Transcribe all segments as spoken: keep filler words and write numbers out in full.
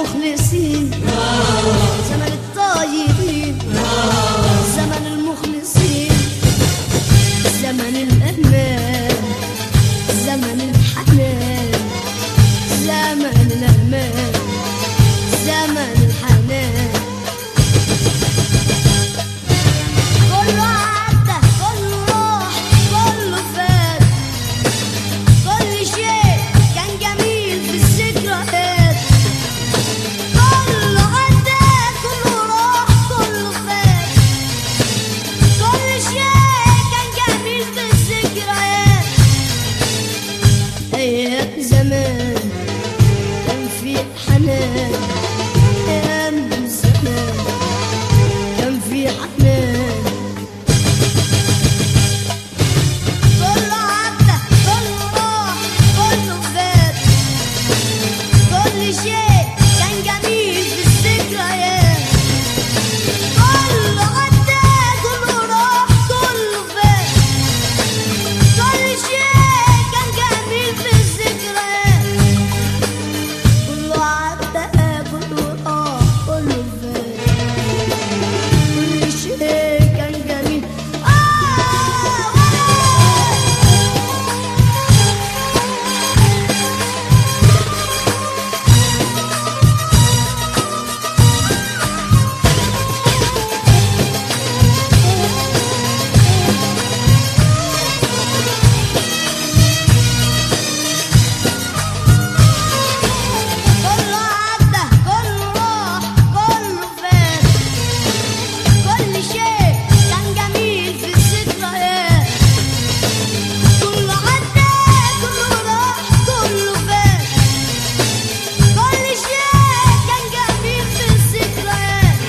المخلصين، زمن الطيبين، زمن المخلصين، زمن الأمان، زمن الحنان، زمن الأمان، زمن الحنان. كله عدى، كله راح، كله فات، كل شيء كان جميل في الذكريات. كله عدى، كله راح، كله فات، كل شيء كان جميل في الذكريات. أيام زمان كان في حنان، أيام زمان كان في حنان. كله عدى، كله راح، كله فات، كل شيء كان جميل في الذكريات. كله عدى، كله راح، كله فات، كل شيء كان جميل في الذكريات. كله عدى، كله راح، كله فات، كل شيء كان جميل. كله عدى، كله راح، كله فات، كل شيء كان جميل في الذكريات. كله عدى، كله راح، كله فات، كل شيء كان جميل في الذكريات.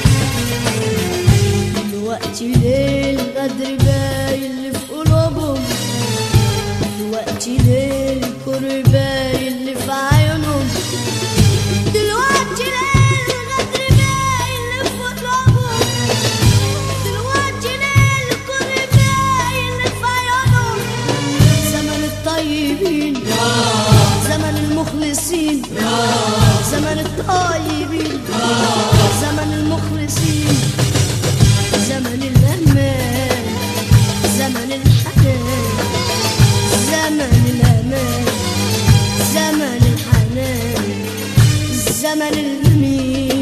دلوقتي ليه الغدر باين اللي في قلوبهم، دلوقتي ليه الكره باين اللي في عيونهم، دلوقتي ليه الغدر باين اللي في قلوبهم، دلوقتي ليه الكره باين اللي في عيونهم. زمن الطيبين، زمن المخلصين، زمن الطيبين، زمن المخلصين، زمن الأمان، زمن الحنان، زمن الأمان، زمن الحنان، زمن الجميل.